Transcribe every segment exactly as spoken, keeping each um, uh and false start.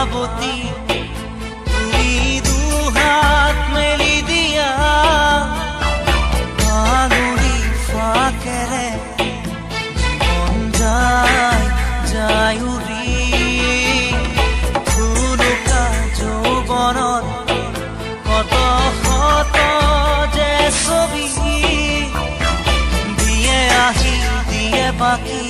সাৱতি তুমি দুহাত মেলি দিয়া আঙুলি ফাকেৰে মন যায় যায় উৰি থুলুকা যৌৱনত কত শত যে ছবি দিয়ে আহি দিয়ে বাকী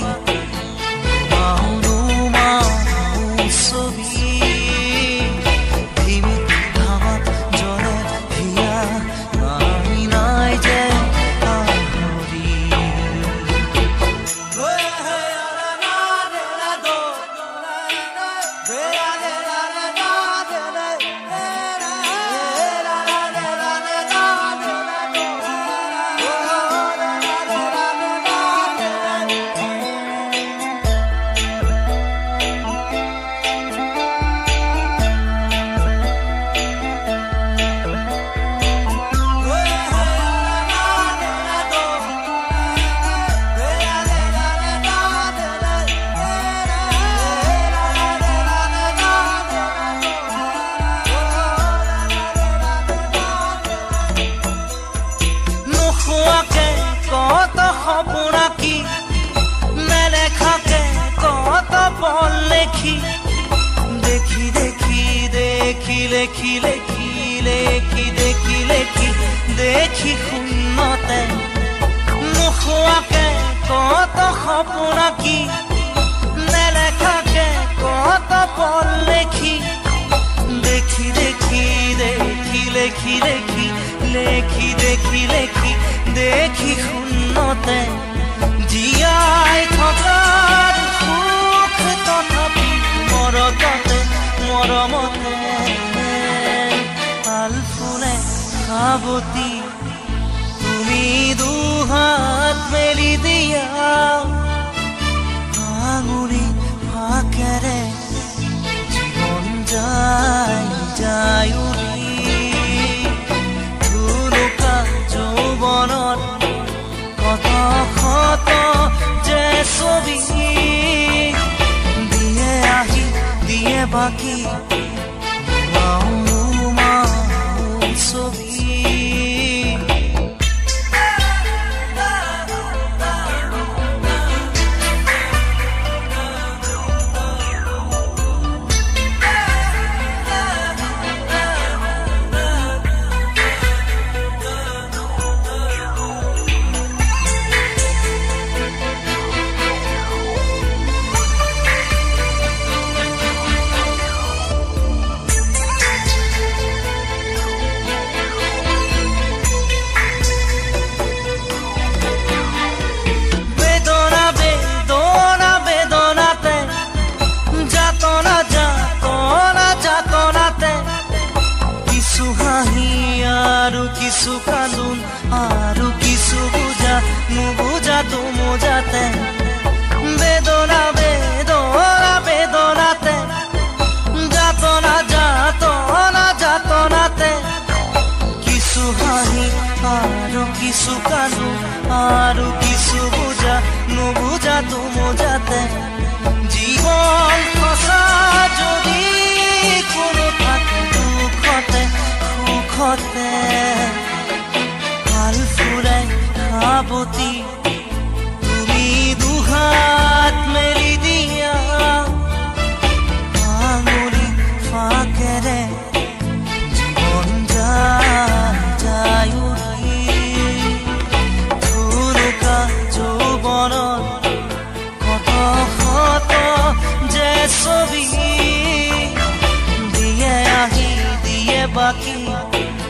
কত সপোন আঁকি নেলেখাকে কত বল লেখি দেখি দেখি দেখি লেখি লেখি লেখি দেখি লেখি দেখি শূন্যতে নোখোৱাকে কত সপোন আঁকি নেলেখাকে কত বল লেখি দেখি দেখি দেখি লেখি লেখি লেখি দেখি লেখি দেখি শূন্যতে জীয়াই থকাৰ সুখ তথাপি মৰততে মৰমতে আলফুলে সাৱতি তুমি দুহাত মেলি দিয়া আঙুলি ফাকেৰে জীৱন যায় যায় উৰি থুলুকা যৌৱনত কত শত যে ছবি দিয়ে আহি দিয়ে বাকী মাও মাও ছবি আৰু কিছু কান্দোন আৰু কিছু বুজা নুবুজা তুমুজাতে বেদনা বেদনা বেদনাতে যাতনা যাতনা যাতনাতে কিছু হাঁহি আৰু কিছু কান্দোন আৰু কিছু বুজা নুবুজা তুমুজাতে জীৱন সঁচা যদি কোনো থাকে দুখতে সুখতে আলফুলে সাৱতি তুমি দুহাত মেলি দিয়া আঙুলি ফাকেৰে জীৱন যায় যায় উৰি থুলুকা যৌৱনত কত শত যে ছবি দিয়ে আহি দিয়ে বাকী